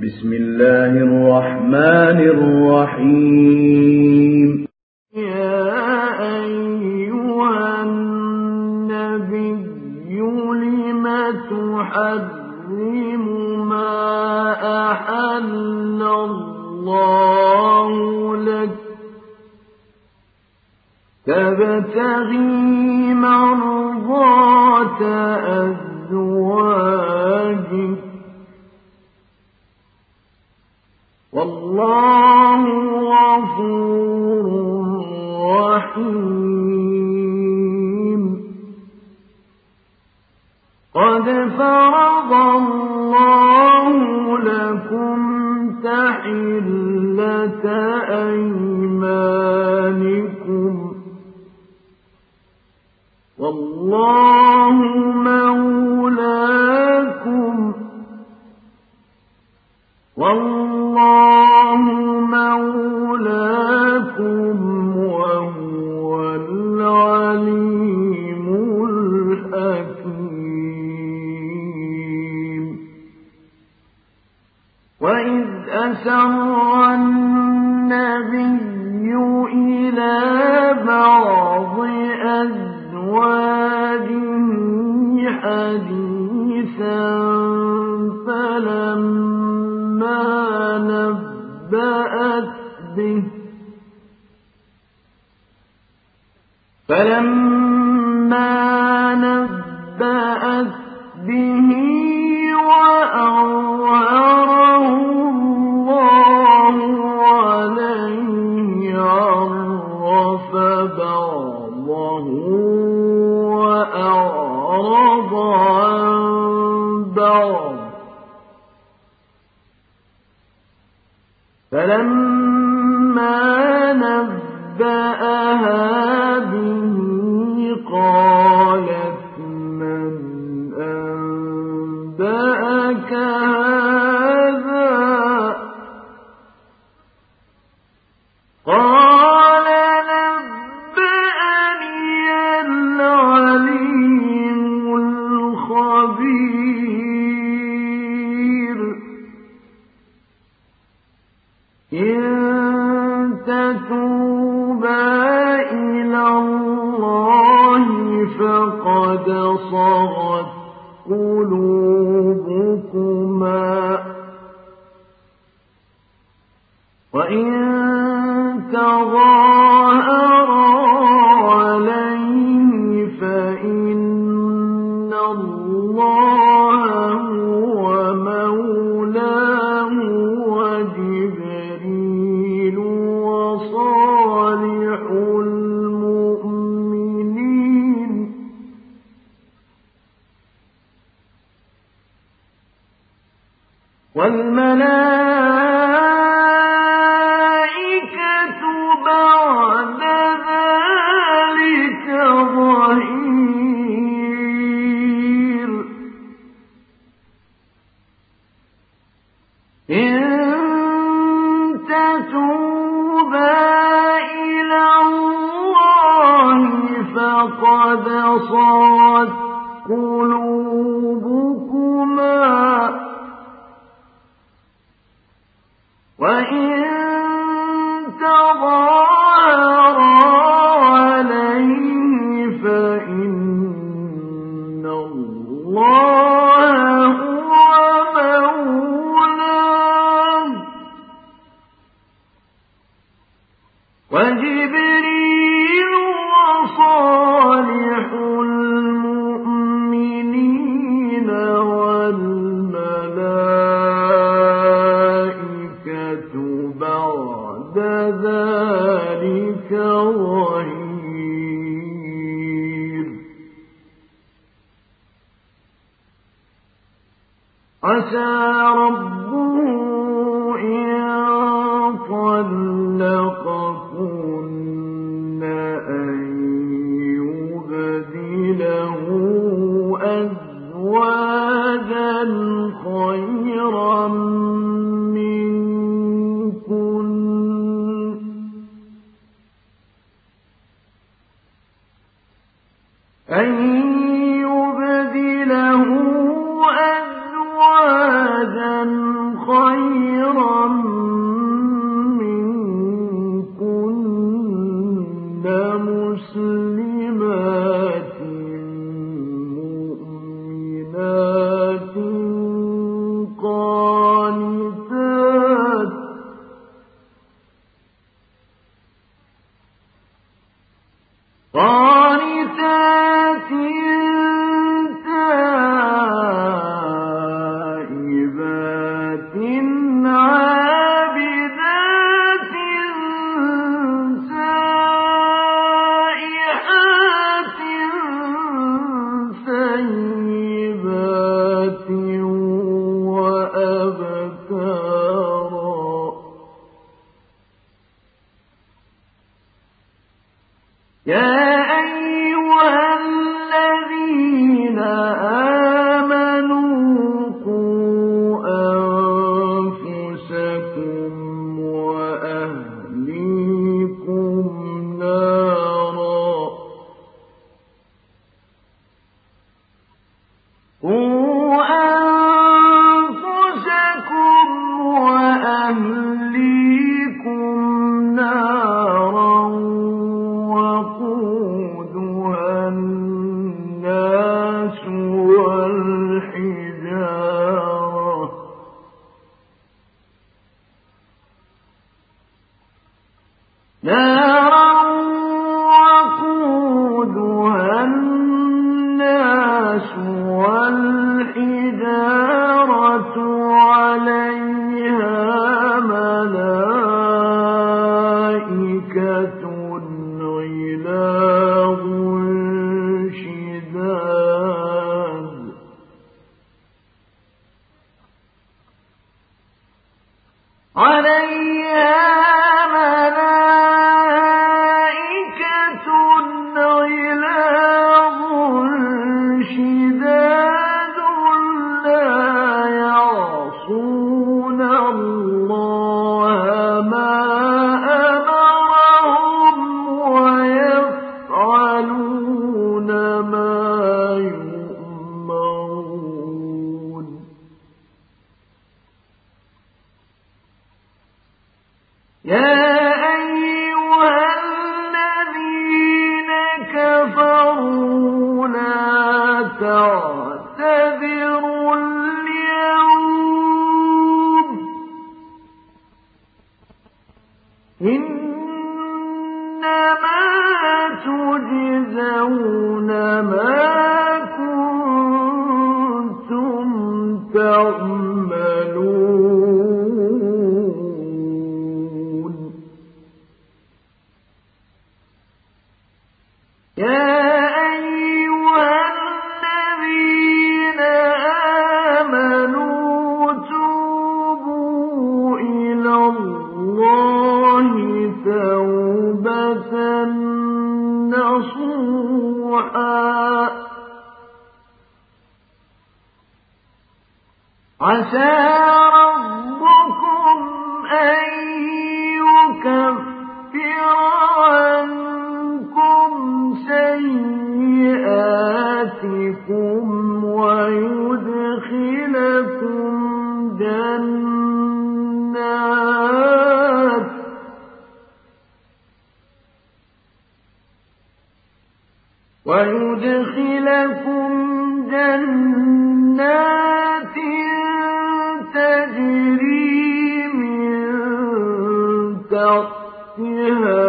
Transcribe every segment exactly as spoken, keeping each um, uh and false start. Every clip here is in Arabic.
بسم الله الرحمن الرحيم. يا أيها النبي لم تحرم ما أحل الله لك تبتغي مرضات أزواجك والله غفور رحيم. قد فرض الله لكم تحلة أيمانكم والله مولاكم والله مولاكم وهو العليم الحكيم. وإذ أسر النبي إلى بعض أزواجه حديثا فلما نبأت به فلما نبأت به وأظهره الله عليه عرف بعضه وأعرض عن بعض فلما نبأها به قالت من أنبأك هذا قال نبأني العليم الخبير. إن تتوبا إلى الله فقد صغت قلوبكما وإن تظاهرا عليه فإن الله هو مولاه وجبريل وصالح المؤمنين والملائكة بعد ذلك ظهير. إن تتوبا إلى الله فقد صغت قلوبكما وإن تظاهرا عليه فإن الله هو مولاه وجبريل وصالح المؤمنين والملائكة بعد ذلك ظهير. عسى ربه إن طلقكن أن يبدله أزواجا خيرا منكن أن يبدله أزواجا قانتات قانتات تائبات عابدات سائحات ثيبات وأبكارا يا أيها الذين آمنوا قوا أنفسكم وأهليكم نارا قوا أنفسكم وأهليكم نارا وقودها الناس والحجارة نارا وقودها الناس والحجارة عليها ملائكة غلاظ شداد عليها ملائكة غلاظ شداد لا يعصون الله ما أمرهم ويفعلون ما يؤمرون يا أيها الذين كفروا لا تعتذروا اليوم إنما تجزون ما كنتم تعملون يا أيها الذين آمنوا توبوا إلى الله توبة نصوحا عسى ربكم أن يكفر عنكم سيئاتكم ويدخلكم جنات ويدخلكم جنات تجري من تحتها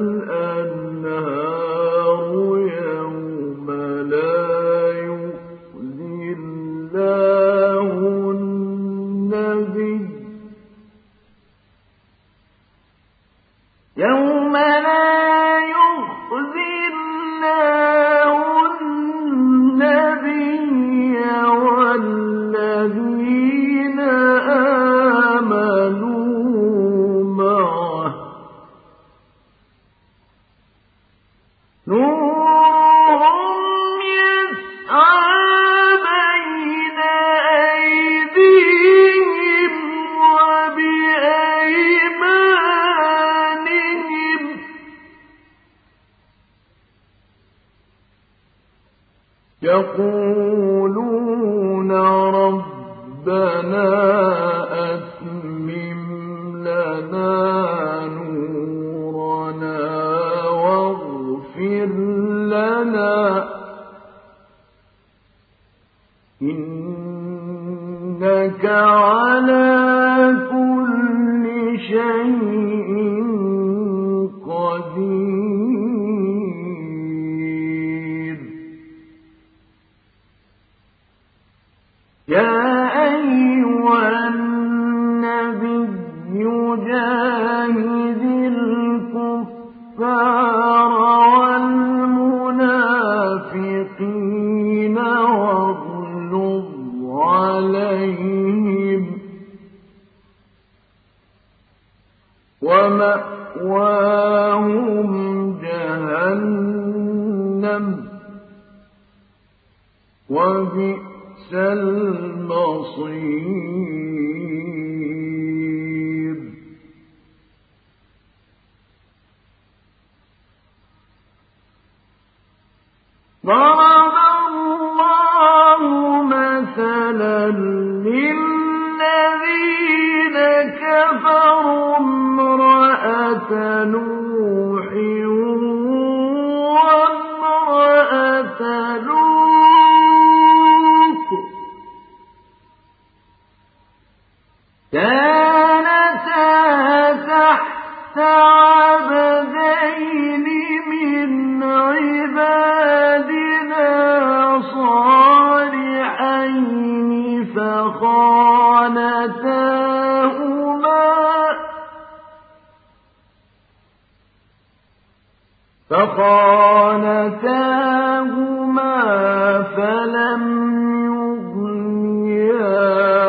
الأنهار يوم لا يخزي الله النبي يوم لا يخزي الله النبي والذين آمنوا معه نورهم يسعى بين أيديهم وبأيمانهم يقولون ربنا أتمم لنا نورنا واغفر لنا إنك على ومأواهم جهنم وبئس المصير. ضرب الله مثلا للذين كفروا امرأة نوح وامرأة لوط كانتا تحت عبدين من عبادنا صالحين فخانتاهما فخانتاهما فلم يغنيا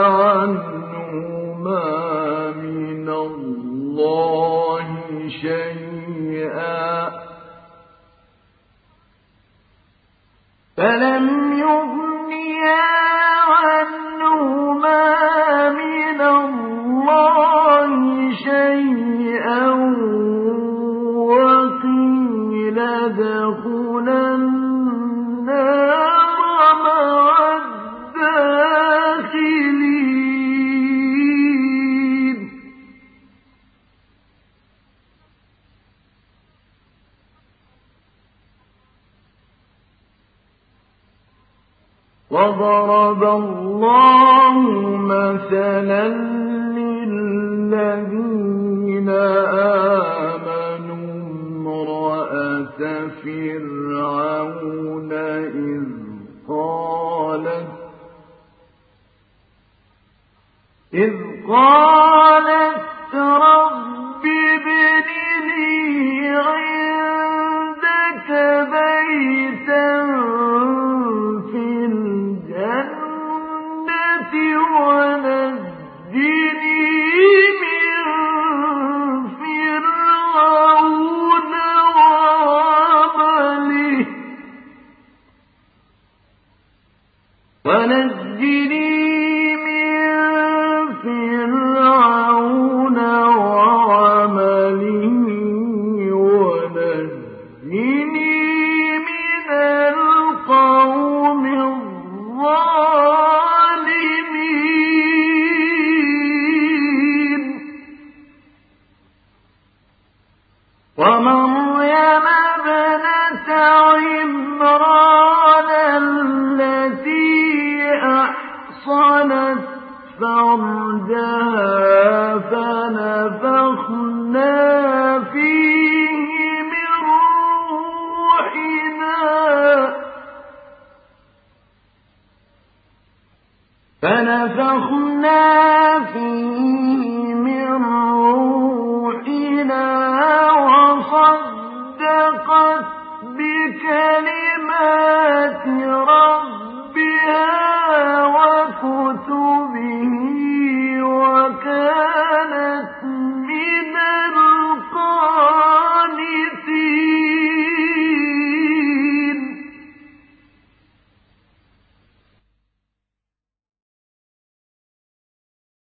عنهما من الله شيئا فلم يغنيا عنهما من الله شيئا وقيل ادخلا النار مع الداخلين. وضرب الله مثلا للذين آمنوا امرأة فرعون إذ قالت إذ قالت رب ابن لي عندك بيتا في الجنة ونجني من فرعون وعمله ونجني من فرعون وعمله ونجني من القوم الظالمين. ومريم ابنة عمران التي أحصنت فرجها فنفخنا فيه من روحنا فنفخنا